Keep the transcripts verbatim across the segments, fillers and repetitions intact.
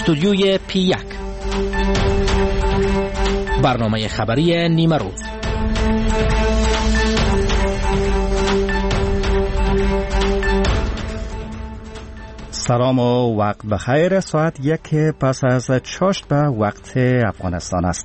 استودیوی پی یک، برنامه خبری نیمه روز. سلام و وقت بخیر. ساعت یک پس از چاشت به وقت افغانستان است.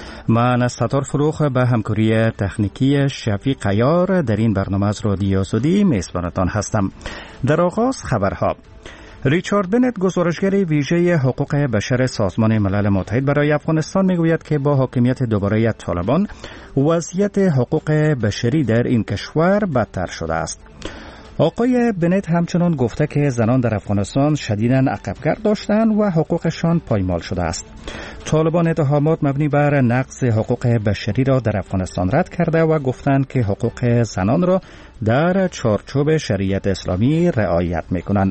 من ستار فروخ به همکاری تکنیکی شفیق عیار در این برنامه از رادیو آزادی میزبانتان هستم. در آغاز خبرها. ریچارد بنت، گزارشگر ویژه حقوق بشر سازمان ملل متحد برای افغانستان، میگوید که با حاکمیت دوباره طالبان وضعیت حقوق بشری در این کشور بدتر شده است. آقای بنت همچنان گفته که زنان در افغانستان شدیداً عقب‌گرد داشتند و حقوقشان پایمال شده است. طالبان اتهامات مبنی بر نقض حقوق بشری را در افغانستان رد کرده و گفتند که حقوق زنان را در چارچوب شریعت اسلامی رعایت می‌کنند.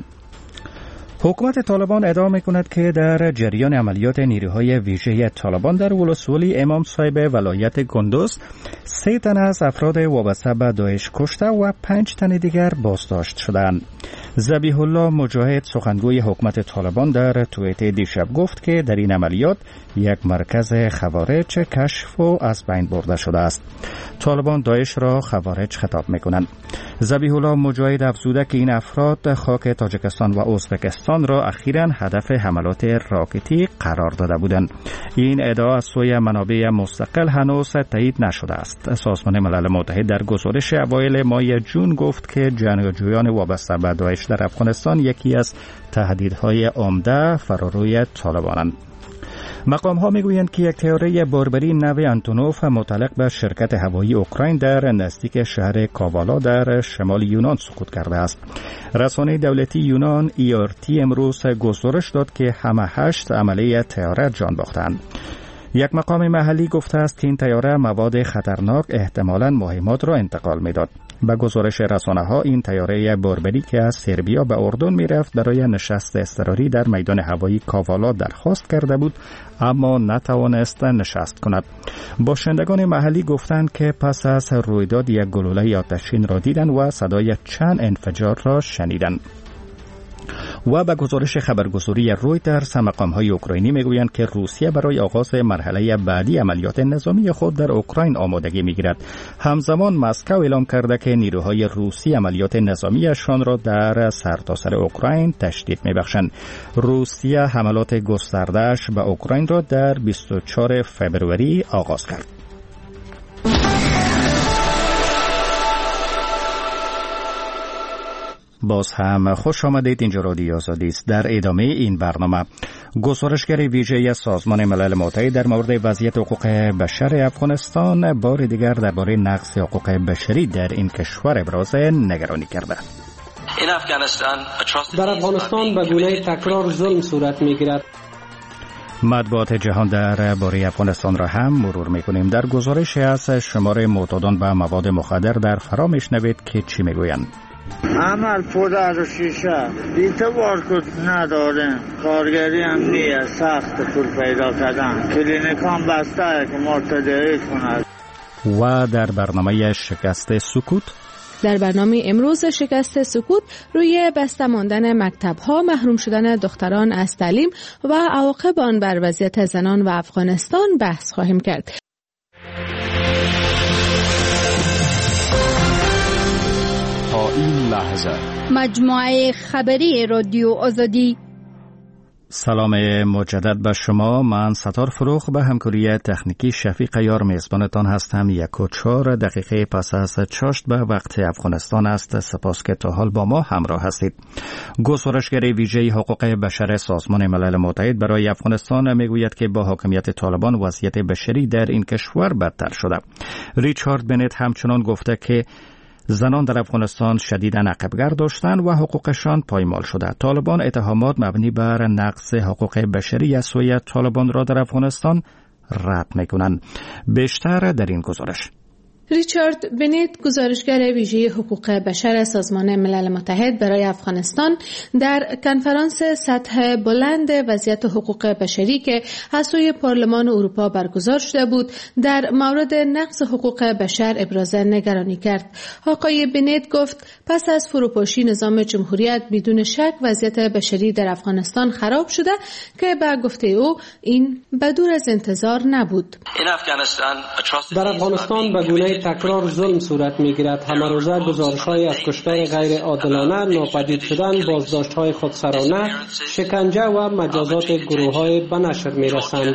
حکومت طالبان ادعا می‌کند که در جریان عملیات نیروهای ویژه طالبان در ولسوالی امام صاحب ولایت کندوز سه تن از افراد وابسته به داعش کشته و پنج تن دیگر بازداشت شدند. ذبیح الله مجاهد، سخنگوی حکومت طالبان، در توییت دیشب گفت که در این عملیات یک مرکز خوارج کشف و از بین برده شده است. طالبان داعش را خوارج خطاب می‌کنند. ذبیح الله مجاهد افزوده که این افراد خاک تاجیکستان و ازبکستان را اخیراً هدف حملات راکتی قرار داده بودند. این ادعا از سوی منابع مستقل هنوز تایید نشده است. سازمان ملل متحد در گزارش اوایل ماه جون گفت که جنگجویان وابسته به داعش در افغانستان یکی از تهدیدهای عمده فراروی طالبانند. مقام ها میگویند که یک طیاره باربری نو آنتونوف متعلق به شرکت هوایی اوکراین در نزدیک شهر کاوالا در شمال یونان سقوط کرده است. رسانه دولتی یونان ای آر تی امروز گزارش داد که همه هشت عمله طیاره جان باختند. یک مقام محلی گفته است که این طیاره مواد خطرناک، احتمالاً مهمات را انتقال میداد. به گزارش رسانه ها این طیاره باربری که از سربیا به اردن میرفت برای نشست اضطراری در میدان هوایی کاوالا درخواست کرده بود، اما نتوانست نشست کند. باشندگان محلی گفتند که پس از رویداد یک گلوله آتشین را دیدند و صدای چند انفجار را شنیدند. و به گزارش خبرگزاری رویترز، مقام‌های اوکراینی میگویند که روسیه برای آغاز مرحله بعدی عملیات نظامی خود در اوکراین آمادگی میگیرد. همزمان مسکو اعلام کرده که نیروهای روسی عملیات نظامیشان را در سرتاسر اوکراین تشدید میبخشند. روسیه حملات گسترده‌اش به اوکراین را در بیست و چهارم فوریه آغاز کرد. باز هم خوش آمدید. اینجا رادیو آزادی است. در ادامه این برنامه، گزارشگر ویژه سازمان ملل متحد در مورد وضعیت حقوق بشر افغانستان بار دیگر درباره نقض حقوق بشری در این کشور ابراز نگرانی کرده. در افغانستان به گونه تکرار ظلم صورت می‌گیرد. مطبوعات جهان درباره افغانستان را هم مرور می‌کنیم. در گزارش از شمار معتادان به مواد مخدر در فرا میشنوید که چی میگویند. عمل پودر و شیشه بی‌اعتبار کد نداره، کارگری هم نیه، سخت پول پیدا کردن، کلینیک هم بسته که مرتدی کند. و در برنامه شکست سکوت، در برنامه امروز شکست سکوت روی بسته ماندن مکتب‌ها، محروم شدن دختران از تعلیم و عواقب آن بر وضعیت زنان و افغانستان بحث خواهیم کرد. این لحظه مجموعه خبری رادیو آزادی. سلام مجدد به شما. من ستار فروخ به همکاری تکنیکی شفیق عیار میزبانتان هستم. یک و چهار دقیقه پس از چاشت به وقت افغانستان است. سپاس که تا حال با ما همراه هستید. گزارشگر ویژه حقوق بشر سازمان ملل متحد برای افغانستان میگوید که با حاکمیت طالبان وضعیت بشری در این کشور بدتر شده. ریچارد بنت همچنان گفته که زنان در افغانستان شدیداً عقب‌گرد داشتند و حقوقشان پایمال شده. طالبان اتهامات مبنی بر نقض حقوق بشری از سوی طالبان را در افغانستان رد می‌کنند. بیشتر در این گزارش. ریچارد بنت، گزارشگر ویژه حقوق بشر سازمان ملل متحد برای افغانستان، در کنفرانس سطح بلند وضعیت حقوق بشری که از سوی پارلمان اروپا برگزار شده بود، در مورد نقض حقوق بشر ابراز نگرانی کرد. آقای بنت گفت پس از فروپاشی نظام جمهوریت بدون شک وضعیت بشری در افغانستان خراب شده که به گفته او این بدور از انتظار نبود. در افغانستان به گونه تکرار ظلم صورت می‌گیرد. همه روزه گزارش‌های از کشتار غیر عادلانه، ناپدید شدن، بازداشت‌های خودسرانه، شکنجه و مجازات گروه‌های به نشر می‌رسند.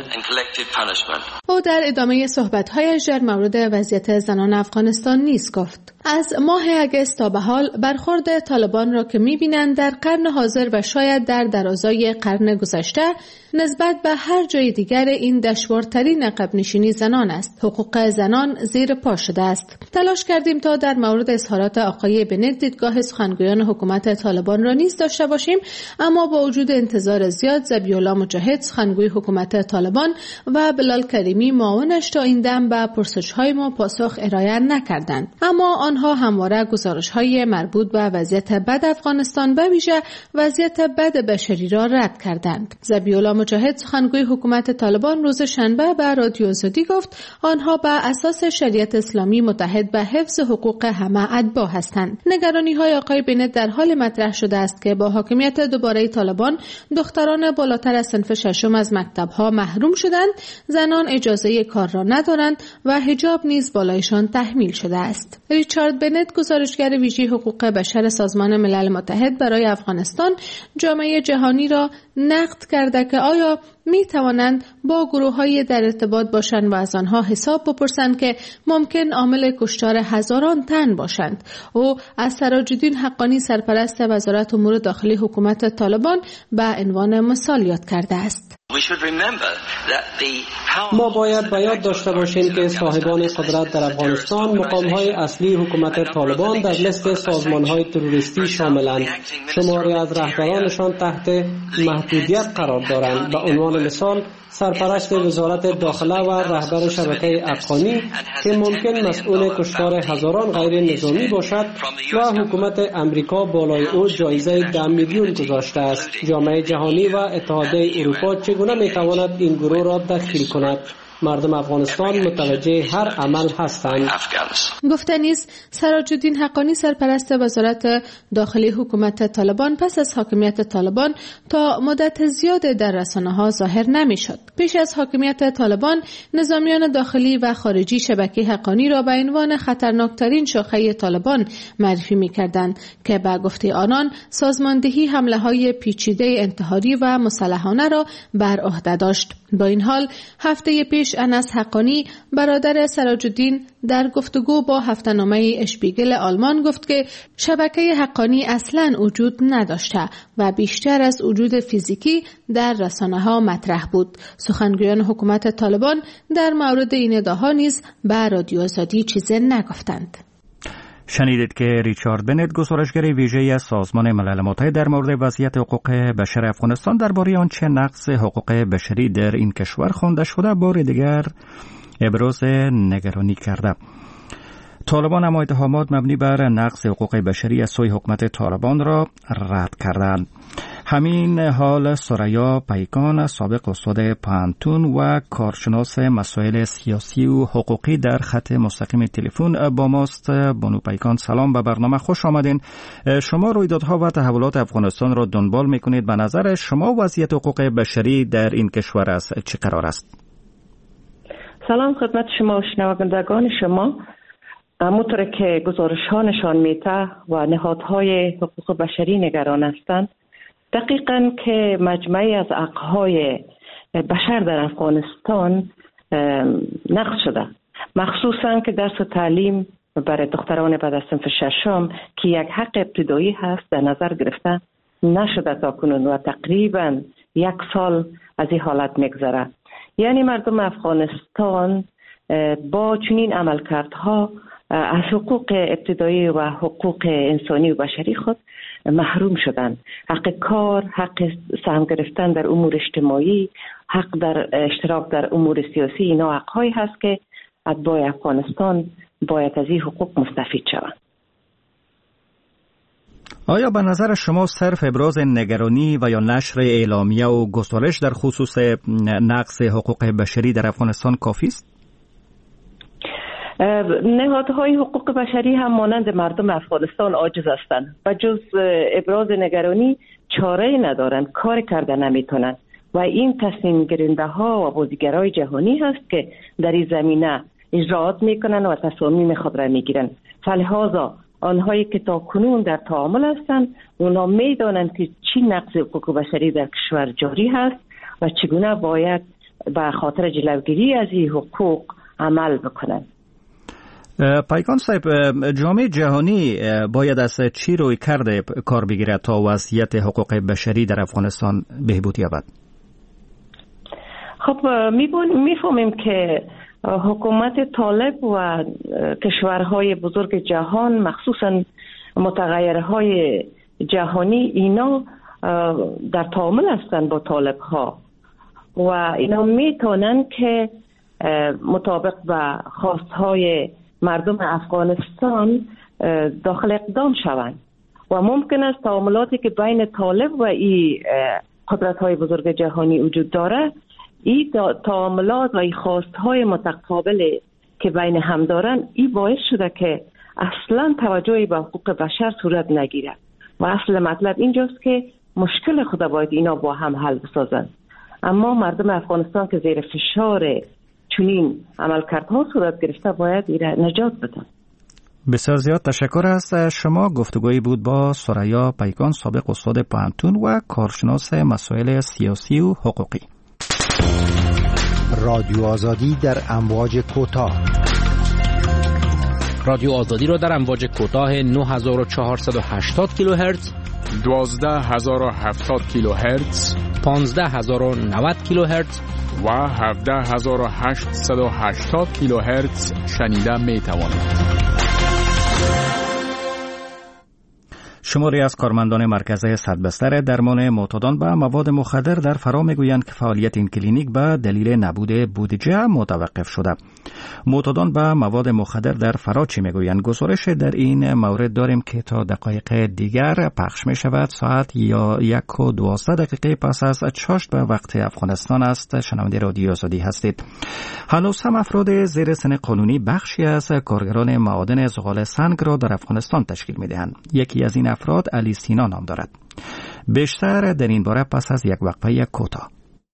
او در ادامه صحبت‌هایش در مورد وضعیت زنان افغانستان نیز گفت از ماه اگست تا به حال برخورد طالبان را که می‌بینند در قرن حاضر و شاید در درازای قرن گذشته نسبت به هر جای دیگر این دشوارترین عقب نشینی زنان است. حقوق زنان زیر پا شده است. تلاش کردیم تا در مورد اظهارات آقای بنت دیدگاه سخنگویان حکومت طالبان را نیز داشته باشیم، اما با وجود انتظار زیاد ذبیح‌الله مجاهد سخنگوی حکومت طالبان و بلال کریمی معاونش تا این دم به پرسش‌های ما پاسخ ارائه نکردند، اما آنها همواره گزارش‌های مربوط به وضعیت بد افغانستان به ویژه وضعیت بد بشری را رد کردند. ذبیح‌الله مجاهد سخنگوی حکومت طالبان روز شنبه به رادیو آزادی گفت آنها به اساس شریعت اسلامی متحد به حفظ حقوق همه اتباع هستند. نگرانی‌های آقای بنت در حال مطرح شده است که با حاکمیت دوباره طالبان دختران بالاتر از صنف ششم از مکتب‌ها محروم شدند، زنان اجازه کار را ندارند و حجاب نیز بالایشان تحمیل شده است. ریچارد بنت، گزارشگر ویژه حقوق بشر سازمان ملل متحد برای افغانستان، جامعه جهانی را نقد کرده که آیا می توانند با گروه‌های در ارتباط باشند و از آنها حساب بپرسند که ممکن عامل کشتار هزاران تن باشند. او از سراج‌الدین حقانی، سرپرست وزارت امور داخلی حکومت طالبان، به عنوان مثال یاد کرده است. ما باید به یاد داشته باشیم که صاحبان قدرت در افغانستان مقام‌های اصلی حکومت طالبان در لیست سازمان‌های تروریستی شاملند. شماری از رهبرانشان تحت محدودیت قرار دارند. به عنوان مثال سرپرست وزارت داخله و رهبر شبکه افغانی که ممکن مسئول کشتار هزاران غیر نظامی باشد و حکومت امریکا بالای او جایزه ده میلیون گذاشته است. جامعه جهانی و اتحادیه اروپا چگونه میتواند این گروه را دخیل کند؟ مردم افغانستان متوجه هر عمل هستند. گفته نیست سراج‌الدین حقانی، سرپرست وزارت داخلی حکومت طالبان، پس از حاکمیت طالبان تا مدت زیاد در رسانه‌ها ظاهر نمی‌شد. پیش از حاکمیت طالبان نظامیان داخلی و خارجی شبکه حقانی را به عنوان خطرناکترین شاخه طالبان معرفی می‌کردند که به گفته آنان سازماندهی حمله‌های پیچیده انتحاری و مسلحانه را بر عهده داشت. با این حال هفته پیش انس حقانی، برادر سراج‌الدین، در گفتگو با هفته‌نامه اشپیگل آلمان گفت که شبکه حقانی اصلاً وجود نداشته و بیشتر از وجود فیزیکی در رسانه‌ها مطرح بود. سخنگویان حکومت طالبان در مورد این ادعاها نیز به رادیو آزادی چیزی نگفتند. شنیدید که ریچارد بنت، گزارشگر ویژه از سازمان ملل متحد در مورد وضعیت حقوق بشر افغانستان، درباره آنچه نقض حقوق بشری در این کشور خوانده شده بار دیگر ابراز نگرانی کرده. طالبان اما اتهامات مبنی بر نقض حقوق بشری از سوی حکومت طالبان را رد کردند. همین حال سریا پیکان، سابق استاد پانتون و کارشناس مسائل سیاسی و حقوقی، در خط مستقیم تلفن با ماست. بانو پیکان، سلام، به برنامه خوش آمدین. شما رویدادها و تحولات افغانستان را دنبال میکنید. به نظر شما وضعیت حقوق بشری در این کشور است چه قرار است؟ سلام خدمت شما و شنوندگان شما. همونطور که گزارش ها نشان میده و نهادهای حقوق بشری نگران هستند، دقیقاً که مجموعی از حقهای بشر در افغانستان نقض شده، مخصوصاً که درس تعلیم برای دختران بعد از صنف ششم که یک حق ابتدایی هست در نظر گرفته نشده تا کنون و تقریباً یک سال از این حالت میگذره. یعنی مردم افغانستان با چنین عملکردها از حقوق ابتدایی و حقوق انسانی و بشری خود محروم شدند. حق کار، حق سهم گرفتن در امور اجتماعی، حق در اشتراک در امور سیاسی، اینا حق‌هایی هست که اتباع افغانستان باید از این حقوق مستفید شوند. آیا به نظر شما صرف ابراز نگرانی و یا نشر اعلامیه و گزارش در خصوص نقض حقوق بشری در افغانستان کافی است؟ نهادهای حقوق بشری هم مانند مردم افغانستان عاجز هستند و جز ابراز نگرانی چاره‌ای ندارند، کار کرده نمیتونند و این تصمیم گیرنده ها و بازیگرای جهانی هست که در این زمینه اجراعات میکنن و تصامیم خود را میگیرن. فلهذا آنهایی که تا کنون در تعامل هستند اونا میدانند که چی نقض حقوق بشری در کشور جاری هست و چگونه باید به خاطر جلوگیری از این حقوق عمل بکنند. پایگان صاحب، جامعه جهانی باید از چی روی کرده کار بگیرد تا وضعیت حقوق بشری در افغانستان بهبود یابد؟ خب میفهمیم که حکومت طالب و کشورهای بزرگ جهان مخصوصا متغیرهای جهانی اینا در تعامل هستند با طالب ها و اینا میتونن که مطابق با خواستهای مردم افغانستان داخل اقدام شوند و ممکن است تعاملاتی که بین طالب و این قدرت‌های بزرگ جهانی وجود داره، این تعاملات و این خواست‌های متقابل که بین هم دارن، این باعث شده که اصلا توجهی به حقوق بشر صورت نگیره و اصل مطلب اینجاست که مشکل خود باید اینا با هم حل بسازن. اما مردم افغانستان که زیر فشار چنین عملکردها صورت گرفته باید ایره نجات بدن. بسیار زیاد تشکر از شما. گفتگویی بود با ثریا پیکان، سابق استاد پوهنتون و کارشناس مسائل سیاسی و حقوقی. رادیو آزادی در امواج کوتاه. رادیو آزادی را در امواج کوتاه نه هزار و چهارصد و هشتاد کیلوهرتز، دوازده هزار و هفتاد کیلوهرتز، پانزده هزار و نود کیلوهرتز و هفده هزار و هشتصد و هشتاد کیلوهرتز شنیده می توانید. شماری از کارمندان مرکز صدبستر درمان معتادان به مواد مخدر در فرا میگویند که فعالیت این کلینیک به دلیل نبود بودجه متوقف شده. معتادان به مواد مخدر در فرا چی میگویند؟ گزارش در این مورد داریم که تا دقایق دیگر پخش می شود. ساعت یا یک و دوازده دقیقه پس از چاشت به وقت افغانستان است. شنونده رادیو آزادی هستید. هنوز هم افراد زیر سن قانونی بخشی از کارگران معادن زغال سنگ را در افغانستان تشکیل می دهند. یکی از این افراد علی سینا نام دارد. بیشتر در این باره پس از یک وقفه کوتاه.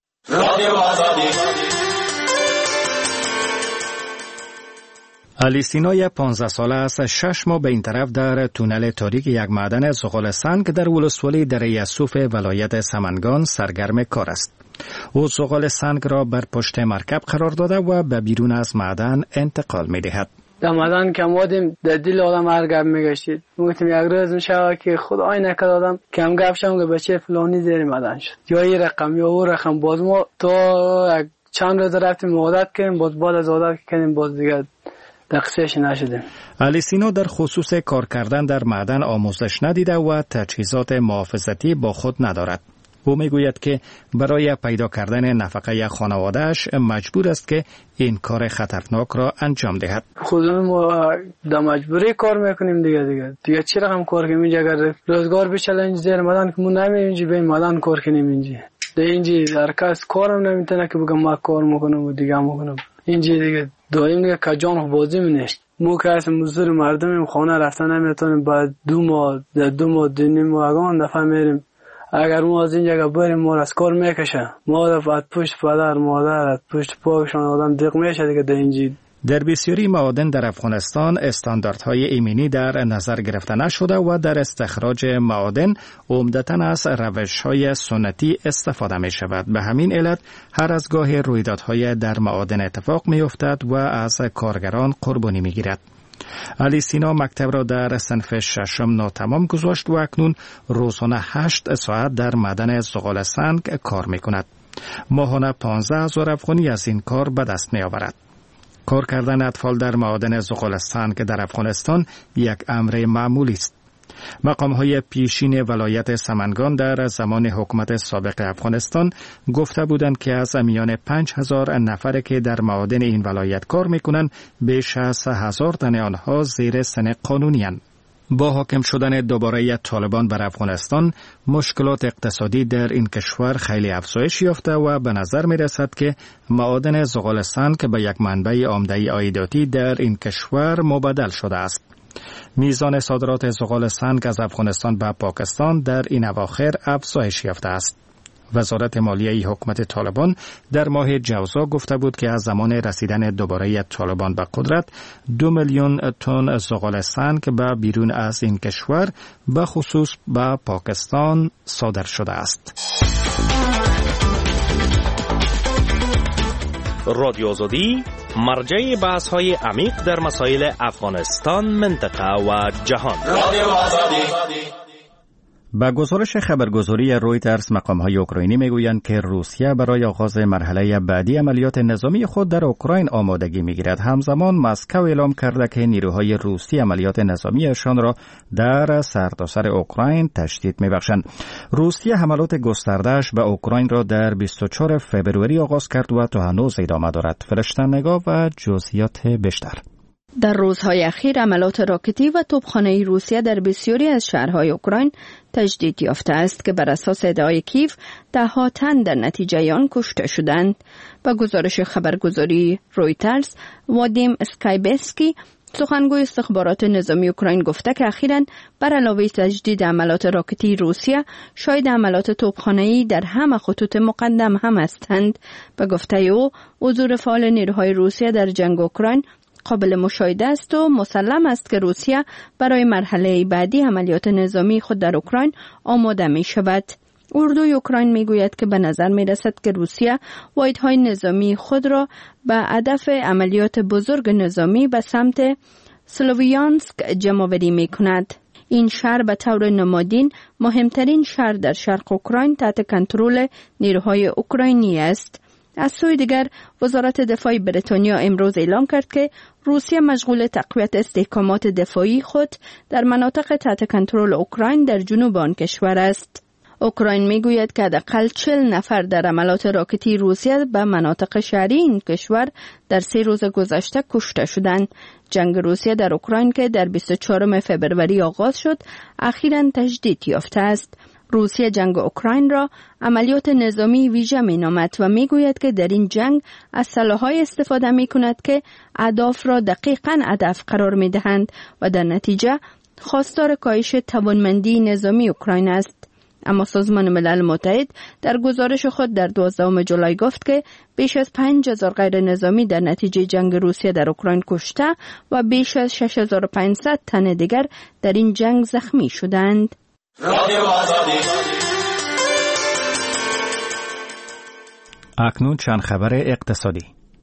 علی سینا پانزده ساله است. شش ماه به این طرف در تونل تاریک یک معدن زغال سنگ در ولسوالی دره یسوف ولایت سمنگان سرگرم کار است. او زغال سنگ را بر پشت مرکب قرار داده و به بیرون از معدن انتقال می دهد. در معدن که آمدیم در دل آدم هر گپ میگشتید. میگفتیم یک روز میشه که خدای نکرد آدم کم گپ شم که بچه فلانی زیر معدن شد یا این رقم یا اون رقم. باز ما تا چند روز رفتیم عادت کردیم، باز بعد از عادت کردیم باز دیگه دقیقش نشدیم. علی سینا در خصوص کار کردن در معدن آموزش ندیده و تجهیزات محافظتی با خود ندارد. او میگوید که برای پیدا کردن نفقه خانواده‌اش مجبور است که این کار خطرناک را انجام دهد. خودمون ما در مجبوری کار میکنیم دیگه دیگه دیگه چی رقم کار کنیم اینجا؟ اگر روزگار بچله اینجا زیر معدن که ما نمی اینجا به معدن کار کنیم اینجا ده اینجا هر کس کارم نمیتونه که بگم ما کار میکنم و دیگه میکنم اینجا دیگه دائم دیگه کجان بازی منشت مو که از مزدور مردم خانه رفتن نمیتونیم. بعد دو ماه دو ماه دنیم و اگان دفعه میریم. اگر ما از اینجا بریم ما از کار میکشه ما از پشت پدر مادر از پشت پاکشان آدم دیق میشه دیگه در اینجا. در بسیاری معادن در افغانستان استانداردهای ایمنی در نظر گرفته نشده و در استخراج معادن عمدتاً از روش‌های سنتی استفاده می شود. به همین علت هر از گاهی رویدادهای در معادن اتفاق می افتد و از کارگران قربانی می گیرد. علی سینا مکتب را در صنف ششم ناتمام گذاشت و اکنون روزانه هشت ساعت در معدن زغال سنگ کار می کند. ماهانه پانزده هزار افغانی از این کار به دست می آورد. کار کردن اطفال در معادن زغال سنگ در افغانستان یک امر معمولی است. مقام‌های پیشین ولایت سمنگان در زمان حکومت سابق افغانستان گفته بودند که از میان پنج هزار نفر که در معادن این ولایت کار میکنند بیش از هزار تن آنها زیر سن قانونی اند. با حاکم شدن دوباره طالبان بر افغانستان، مشکلات اقتصادی در این کشور خیلی افزایش یافته و به نظر می رسد که معادن زغالستان که به یک منبع عمده عایداتی در این کشور مبدل شده است. میزان صادرات زغالستان از افغانستان به پاکستان در این اواخر افزایش یافته است. وزارت مالیه حکومت طالبان در ماه جوزا گفته بود که از زمان رسیدن دوباره طالبان به قدرت دو میلیون تن زغالستان که به بیرون از این کشور به خصوص به پاکستان صادر شده است. رادیو آزادی مرجع بحث های عمیق در مسائل افغانستان، منطقه و جهان. رادیو آزادی. با گزارش خبرگزاری رویترز، مقام‌های اوکراینی میگویند که روسیه برای آغاز مرحله بعدی عملیات نظامی خود در اوکراین آمادگی میگیرد. همزمان مسکو اعلام کرده که نیروهای روسی عملیات نظامیشان را در سرتاسر اوکراین تشدید میبخشند. روسیه حملات گسترده‌اش به اوکراین را در بیست و چهارم فوریه آغاز کرد و تا هنوز ادامه دارد. فرشته نگاه و جزئیات بیشتر. در روزهای اخیر عملات راکتی و توپخانه‌ای روسیه در بسیاری از شهرهای اوکراین تجدید یافته است که بر اساس ادعای کیف ده‌ها تن در نتیجه آن کشته شدند. با گزارش خبرگزاری رویترز، وادیم اسکایبسکی، سخنگوی استخبارات نظامی اوکراین، گفته که اخیراً بر علاوه تجدید عملات راکتی روسیه، شاید عملات توپخانه‌ای در همه خطوط مقدم هم هستند. به گفته او، حضور فعال نیروهای روسیه در جنگ اوکراین قابل مشاهده است و مسلم است که روسیه برای مرحله بعدی عملیات نظامی خود در اوکراین آماده می شود. اردوی اوکراین می گوید که به نظر می رسد که روسیه واحدهای نظامی خود را به هدف عملیات بزرگ نظامی به سمت سلوویانسک جمع‌آوری می کند. این شهر به طور نمادین مهمترین شهر در شرق اوکراین تحت کنترل نیروهای اوکراینی است. از سوی دیگر، وزارت دفاع بریتانیا امروز اعلام کرد که روسیه مشغول تقویت استحکامات دفاعی خود در مناطق تحت کنترل اوکراین در جنوب آن کشور است. اوکراین میگوید که حداقل چهل نفر در عملات راکتی روسیه به مناطق شهری این کشور در سه روز گذشته کشته شدند. جنگ روسیه در اوکراین که در بیست و چهارم فوریه آغاز شد، اخیراً تجدید یافته است. روسیه جنگ اوکراین را عملیات نظامی ویژه می نامد و می گوید که در این جنگ از سلاح‌های استفاده می کند که اهداف را دقیقاً هدف قرار می دهند و در نتیجه خواستار کاهش توانمندی نظامی اوکراین است. اما سازمان ملل متحد در گزارش خود در دوازدهم جولای گفت که بیش از پنج هزار غیر نظامی در نتیجه جنگ روسیه در اوکراین کشته و بیش از شش هزار و پانصد تن دیگر در این جنگ زخمی شدند. رادیو آزادی. اکنون چند خبر اقتصادی.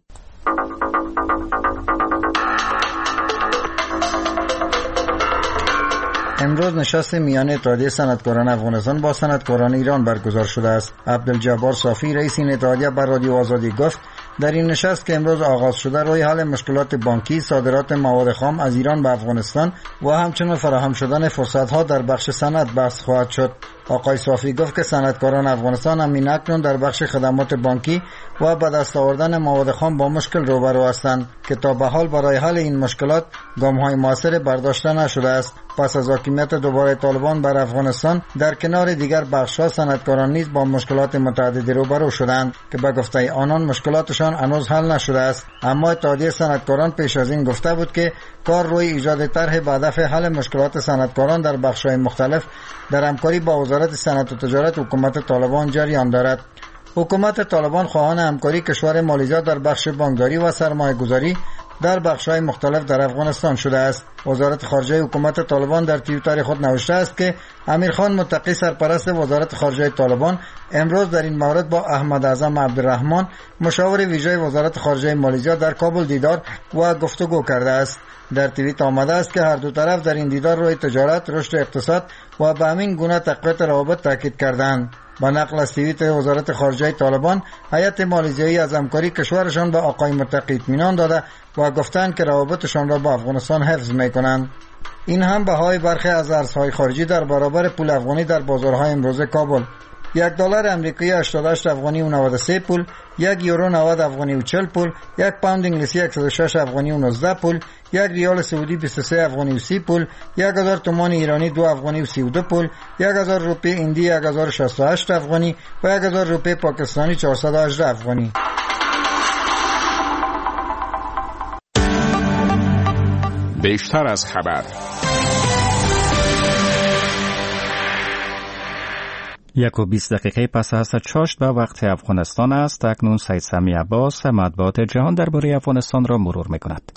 امروز نشست میان اتحادیه صنعتکاران افغانستان با صنعتکاران ایران برگزار شده است. عبدالجبار صافی، رئیس این اتحادیه، بر رادیو آزادی گفت در این نشست که امروز آغاز شده روی حل مشکلات بانکی، صادرات مواد خام از ایران به افغانستان و همچنین فراهم شدن فرصت‌ها در بخش صنعت بحث خواهد شد. آقای صافی گفت که صنعتکاران افغانستان همین اکنون در بخش خدمات بانکی و به دست آوردن مواد خام با مشکل روبرو هستند که تا به حال برای حل این مشکلات گام‌های موثر برداشته نشده است. پس از حاکمیت دوباره طالبان بر افغانستان، در کنار دیگر بخش‌ها صنعتکاران نیز با مشکلات متعددی روبرو شدند که به گفته آنان مشکلاتشان هنوز حل نشده است. اما اتحادیه صنعتکاران پیش از این گفته بود که کار روی ایجاد طرح به هدف حل مشکلات صنعتکاران در بخش‌های مختلف در همکاری با وزارت صنعت و تجارت حکومت طالبان جریان دارد. حکومت طالبان خواهان همکاری کشور مالیزیا در بخش بانکداری و سرمایه‌گذاری در بخش‌های مختلف در افغانستان شده است. وزارت خارجه حکومت طالبان در توییتر خود نوشته است که امیرخان متقی، سرپرست وزارت خارجه طالبان، امروز در این مورد با احمد اعظم عبدالرحمن، مشاور ویژه وزارت خارجه مالیزیا، در کابل دیدار و گفتگو کرده است. در توییت آمده است که هر دو طرف در این دیدار روی تجارت، رشد اقتصاد و به همین گونه تقویت روابط تاکید کردند. با نقل از توییت وزارت خارجه طالبان، هیئت مالیزیایی از همکاری کشورشان به آقای متقی اطمینان داده و گفتند که روابطشان را با افغانستان حفظ می‌کنند. این هم بهای برخی از ارزهای خارجی در برابر پول افغانی در بازارهای امروزه کابل. یک دلار امریکایی هشتاد و هشت افغانی و نود و سه پول، یک یورو نود افغانی و چهل پول، یک پوند انگلیسی صد و شش افغانی و نوزده پول، یک ریال سعودی بیست و سه افغانی و سی پول، یک هزار تومان ایرانی دو افغانی و سی و دو پول، یک هزار روپیه هندی یک هزار و شصت و هشت افغانی و یک هزار روپیه پاکستانی چهارصد و هجده افغانی. بیشتر از خبر. یک و بیست دقیقه پس از چاشت به وقت افغانستان است. اکنون سید سمی عباس مطبوعات جهان درباره افغانستان را مرور می‌کند.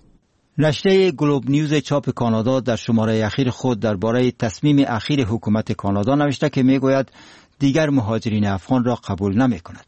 نشریه گلوب نیوز چاپ کانادا در شماره اخیر خود درباره تصمیم اخیر حکومت کانادا نوشته که میگوید دیگر مهاجرین افغان را قبول نمی‌کند.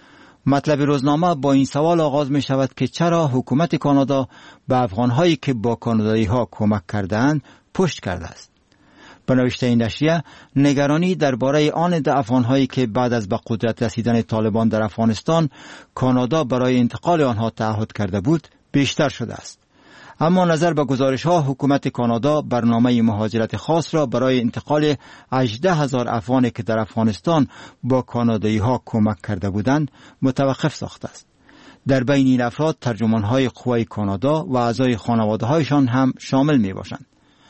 مطلب روزنامه با این سوال آغاز می شود که چرا حکومت کانادا به افغان‌هایی که با کانادایی‌ها کمک کرده‌اند پشت کرده است. به نوشته این نشریه نگرانی درباره آن ده افغان‌هایی که بعد از به قدرت رسیدن طالبان در افغانستان کانادا برای انتقال آنها تعهد کرده بود بیشتر شده است. اما نظر به گزارش‌ها حکومت کانادا برنامه مهاجرت خاص را برای انتقال هجده هزار افغانی که در افغانستان با کانادایی‌ها کمک کرده بودند متوقف ساخته است. در بین این افراد ترجمان‌های قوای کانادا و اعضای خانواده‌هایشان هم شامل می‌باشند.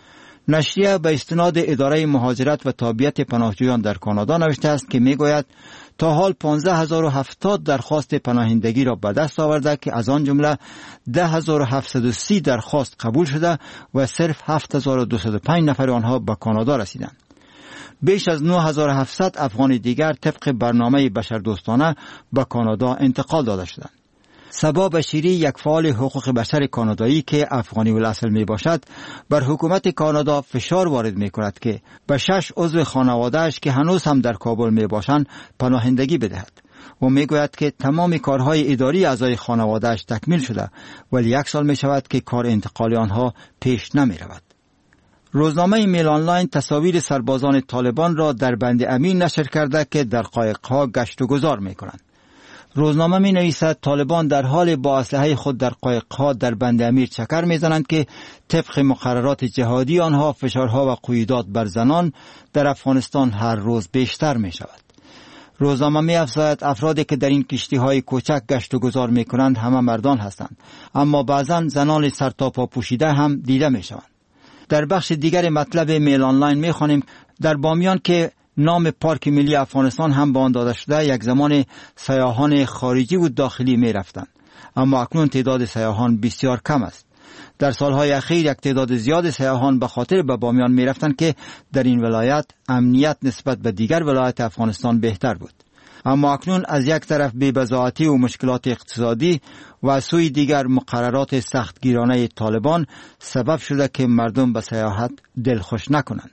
نشریه به استناد اداره مهاجرت و تابعیت پناهجویان در کانادا نوشته است که میگوید تا حال پانزده هزار و هفتاد درخواست پناهندگی را به دست آورده که از آن جمله ده هزار و هفتصد و سی درخواست قبول شده و صرف هفت هزار و دویست و پنج نفر آنها به کانادا رسیدند. بیش از نه هزار و هفتصد افغان دیگر طبق برنامه بشردوستانه به کانادا انتقال داده شدند. صبا بشیری یک فعال حقوق بشر کانادایی که افغانی الاصل می باشد بر حکومت کانادا فشار وارد می کند که به شش عضو خانواده‌اش که هنوز هم در کابل می باشند پناهندگی بدهد و می گوید که تمام کارهای اداری اعضای خانواده‌اش تکمیل شده ولی یک سال می شود که کار انتقال آنها پیش نمی رود. روزنامه میل آنلاین تصاویر سربازان طالبان را در بند امین نشر کرده که در قایق‌ها گشت و گذار می کنند. روزنامه می نویسد طالبان در حال با اسلحه خود در قایق‌ها در بند امیر چکر می زنند که طبق مقررات جهادی آنها فشارها و قیودات بر زنان در افغانستان هر روز بیشتر می شود. روزنامه می افزاید افرادی که در این کشتی‌های کوچک گشت و گذار می کنند همه مردان هستند، اما بعضا زنان سرتاپا پوشیده هم دیده می شوند. در بخش دیگر مطلب میل آنلاین می خوانیم در بامیان که نام پارک ملی افغانستان هم به آن داده شده یک زمان سیاحان خارجی و داخلی می رفتند، اما اکنون تعداد سیاحان بسیار کم است. در سالهای اخیر یک تعداد زیاد سیاحان به خاطر به بامیان می رفتند که در این ولایت امنیت نسبت به دیگر ولایت افغانستان بهتر بود. اما اکنون از یک طرف بی‌بضاعتی و مشکلات اقتصادی و از سوی دیگر مقررات سختگیرانه طالبان سبب شده که مردم به سیاحت دلخوش نکنند.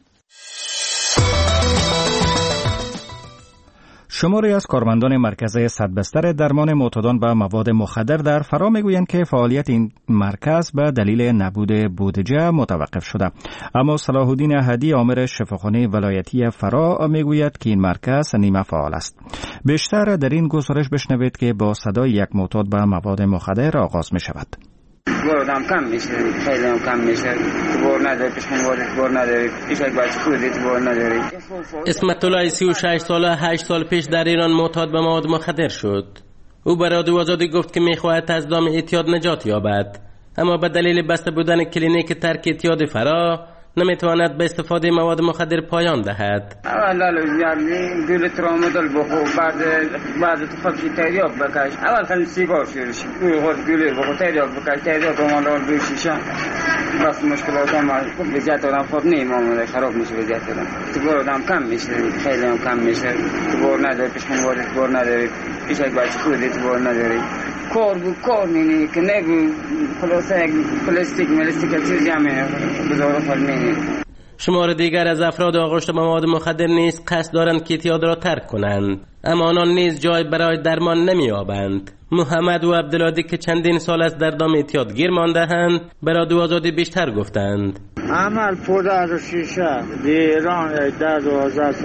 شماری از کارمندان مرکز صدبستر درمان معتادان به مواد مخدر در فرا میگویند که فعالیت این مرکز به دلیل نبود بودجه متوقف شده. اما صلاح الدین احدی آمر شفاخانه ولایتی فرا میگوید که این مرکز نیمه فعال است. بیشتر در این گزارش بشنوید که با صدای یک معتاد به مواد مخدر آغاز می شود. بردم کم میشه، خیلی هم کم میشه. بور نداری، پیشمون وارد بور نداری، پیش یک بچه خودت بور نداری. اسمت الله سی و شش ساله هشت سال پیش در ایران معتاد به مواد مخدر شد. او به رادیو آزادی گفت که میخواهد از دام اعتیاد نجات یابد، اما به دلیل بسته بودن کلینیک ترک اعتیاد فرا نمیتواند به استفاده مواد مخدر پایان دهد. اول یعنی گل ترامادول بخور، بعد بعد تو فکر تریاک بکش. اول خیلی سیگار شروع شد. خود گل بخور تریاک بکش، تریاک رومال دو شیشه. بس مشکلات هم وضعیت آدم خوب نیم آمده، خراب میشه وضعیت آدم. تو بار آدم کم میشه، خیلی هم کم میشه. تو بار نداری، پیشمون وارد بار نداری، پیش یک بچه خودت بار نداری. کار بو کار مینی که نگو خلاصه پلاستیک ملاستیک چیزی همه بزرگ خود مینی. شمار دیگر از افراد آغشته به مواد مخدر نیز قصد دارند که اعتیاد را ترک کنند، اما آنان نیز جای برای درمان نمی‌یابند. محمد و عبدالعادی که چندین سال از در دام اعتیاد گیر مانده‌اند به رادیو آزادی بیشتر گفتند. عمل پودر و شیشه در ایران در دوازده سال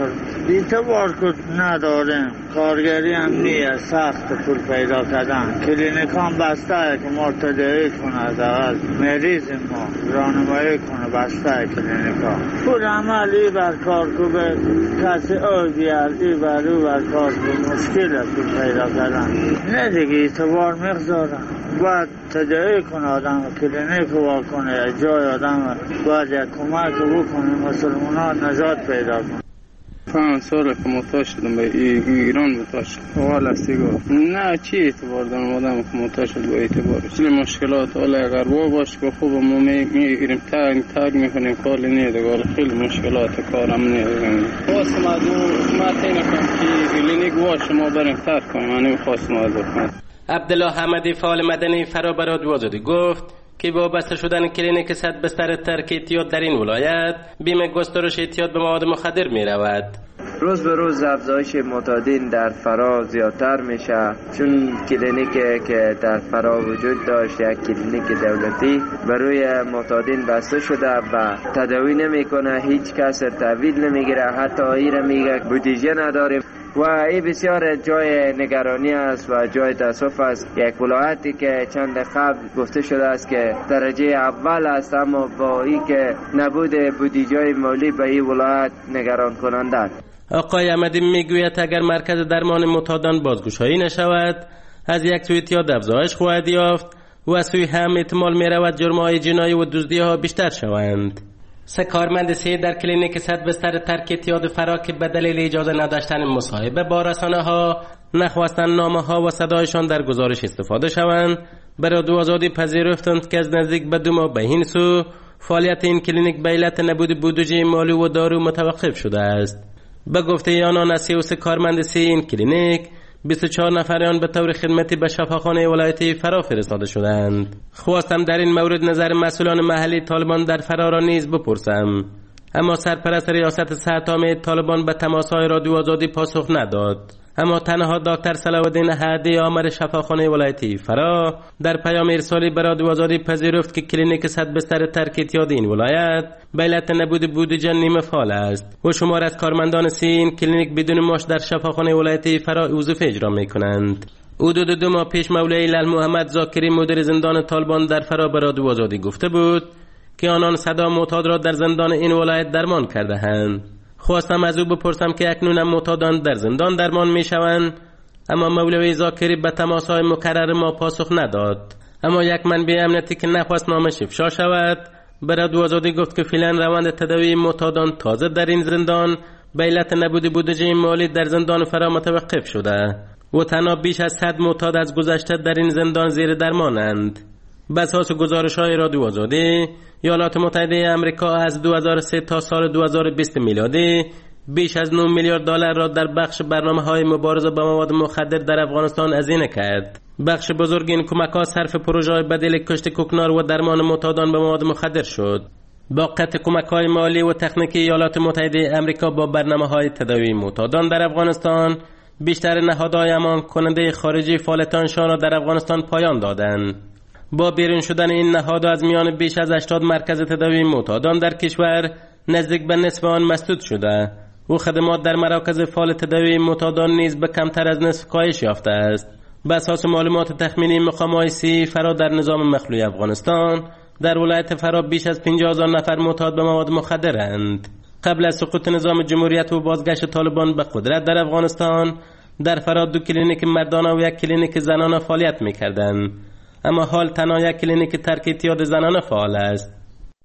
اعتبار کد نداریم، کارگری هم نیه، سخت پول پیدا کردن. کلینیک هم بسته که مرتدعی کنه از اول مریض ما رانمایی کنه، بسته کلینیک ها. پول عملی بر کار که به کسی او بیار ای بر او بر کار که مشکل پول پیدا کردن. نه دیگه اعتبار مقدارم باید تدعی کنه آدم، کلینیک وا کنه، جای آدم باید یک کمک بکنه، مسلمان ها نجات پیدا کنه. پنج ساله که محتاج شدم به ایران محتاج شدم حال از سیگار. نه چی اعتبار دارم آدم که محتاج شد با اعتبارش. خیلی مشکلات حالا اگر وا باش که خوب ما میگیریم تنگ تنگ میکنیم کار نیه، خیلی مشکلات کارم نیه. خواستم از اون حکومت اینه که کلینیک وا شما بریم ترک کنیم، من نمیخواستم از حکومت. عبدالله حمدی فعال مدنی فرا به رادیو آزادی گفت که وابسته شدن کلینیک صد بستر ترک اعتیاد در این ولایت بیم گسترش اعتیاد به مواد مخدر می رود. روز به روز افزایش معتادین در فرا زیادتر میشه، چون کلینیکی که در فرا وجود داشت یک کلینیک دولتی برای معتادین بسته شده و تداوی نمیکنه، هیچ کس تحویل نمیگیره، حتی ایره میگه بودجه نداریم و این بسیار جای نگرانی است و جای تاسف است. یک ولایتی که چند قبل گفته شده است که درجه اول است، اما با این که نبود بودجه مالی به این ولایت نگران کننده است. آقای احمدی میگوید اگر مرکز درمان معتادان بازگشایی نشود، از یک سوی اعتیاد افزایش خواهد یافت و از سوی هم احتمال میرود جرم‌های جنایی و دزدی ها بیشتر شوند. سه کارمند سه در کلینیک صد بستر ترک اعتیاد فرا که به دلیل اجازه نداشتن مصاحبه با رسانه ها نخواستن نامه ها و صدایشان در گزارش استفاده شوند، برای دو آزادی پذیرفتند که از نزدیک به دو ماه به این سو فعالیت این کلینیک به علت نبود بودجه مالی و دارو متوقف شده است. به گفته آنان از سی و سه کارمند سی این کلینیک بیست و چهار نفر آن به طور خدمتی به شفاخانه ولایتی فرا فرستاده شدند. خواستم در این مورد نظر مسئولان محلی طالبان در فرا را نیز بپرسم، اما سرپرست ریاست صحت عامه طالبان به تماس‌های رادیو آزادی پاسخ نداد. اما تنها دکتر صلاح الدین هادی آمر شفاخانه ولایتی فرا در پیام ارسالی به رادیو آزادی پذیرفت که کلینیک صد بستر ترک اعتیاد این ولایت به علت نبود بودجه نیمه فعال است و شمار از کارمندان سی این کلینیک بدون معاش در شفاخانه ولایتی فرا وظیفه اجرا می‌کنند. حدود دو ماه پیش مولوی لال محمد زاکری مدیر زندان طالبان در فرا به رادیو آزادی گفته بود که آنان صدا معتاد را در زندان این ولایت درمان کرده اند. خواستم از او بپرسم که اکنون هم معتادان در زندان درمان می شوند، اما مولوی زاکری به تماس‌های مکرر ما پاسخ نداد. اما یک منبع امنیتی که نخواست نامش افشا شود به رادیو آزادی گفت که فعلا روند تداوی معتادان تازه در این زندان به علت نبود بودجه مالی در زندان فرا متوقف شده و تنها بیش از صد معتاد از گذشته در این زندان زیر درمانند. به اساس گزارش‌های رادیو آزادی، ایالات متحده آمریکا از دو هزار و سه تا سال دو هزار و بیست میلادی بیش از نه میلیارد دلار را در بخش برنامه‌های مبارزه با مواد مخدر در افغانستان هزینه کرد. بخش بزرگ این کمک‌ها صرف پروژه‌های بدیل کشت کوکنار و درمان معتادان به مواد مخدر شد. با قطع کمک‌های مالی و تکنیکی ایالات متحده آمریکا با برنامه‌های تداوی معتادان در افغانستان، بیشتر نهادهای امان کننده خارجی فعالیتانشان را در افغانستان پایان دادند. با بیرون شدن این نهاد از میان بیش از هشتاد مرکز تداوی معتادان در کشور، نزدیک به نصف آن مسدود شده و خدمات در مراکز فعال تداوی معتادان نیز به کمتر از نصف کاهش یافته است. به اساس معلومات تخمینی مقام‌های سی فرا در نظام مخلوی افغانستان، در ولایت فرا بیش از پنجاه هزار نفر معتاد به مواد مخدرند. قبل از سقوط نظام جمهوریت و بازگشت طالبان به قدرت در افغانستان، در فرا دو کلینیک مردانه و یک کلینیک زنانه فعالیت می‌کردند، اما حال تنها یک کلینیک ترک اعتیاد زنانه فعال است.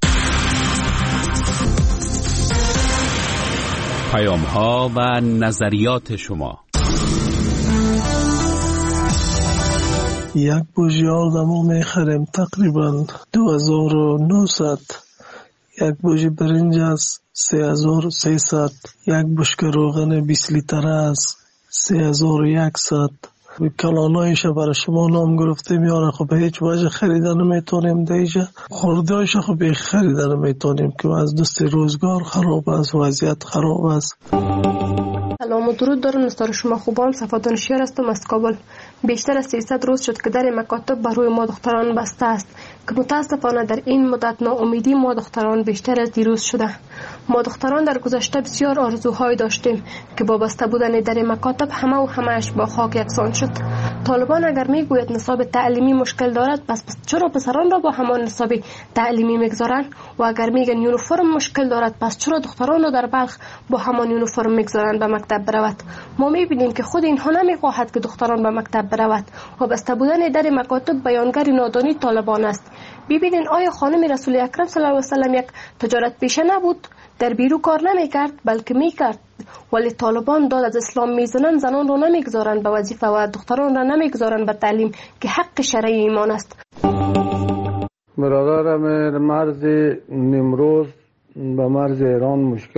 پیام‌ها و نظریات شما. یک بوژی آردمو میخریم تقریبا دو هزار و نهصد، یک بوژی برنج است سه هزار و سیصد، یک بشکه روغن بیست لیتر است سه هزار و صد. کلانایش برای شما نام گرفته میاره، خب به هیچ وجه خریدن نمیتونیم دیجا، خوردهایش خب به خریدن نمیتونیم که از دست روزگار خراب است، وضعیت خراب است. سلام و درود دارم نستار شما خوبان. صفادان شیر هستم از کابل. بیشتر از سیصد روز شد که در مکاتب بر روی ما دختران بسته است. که متاسفانه در این مدت ناامیدی ما دختران بیشتر از دیروز شده. ما دختران در گذشته بسیار آرزوهای داشتیم که با بسته بودن در مکاتب همه و همهش با خاک یکسان شد. طالبان اگر میگوید نصاب تعلیمی مشکل دارد، پس, پس چرا پسران را با همان نصاب تعلیمی میگذارند؟ و اگر میگن یونیفرم مشکل دارد، پس چرا دختران را در بلخ با همان یونیفرم میگذارند به مکتب برود؟ ما میبینیم که خود اینها نمیخواهد که دختران به مکتب برود و بسته بودن در مکاتب بیانگر نادانی طالبان است. ببینید آیا خانم رسول اکرم صلی الله علیه و سلم یک تجارت پیشه نبود؟ در بیرو کار نمیکرد بلکه میکرد. ولی طالبان داد از اسلام میزنن، زنان رو نمیگذارن به وظیفه و دختران را نمیگذارن به تعلیم که حق شرعی ایمان است. برادرم مرز نمروز به مرز ایران مشکل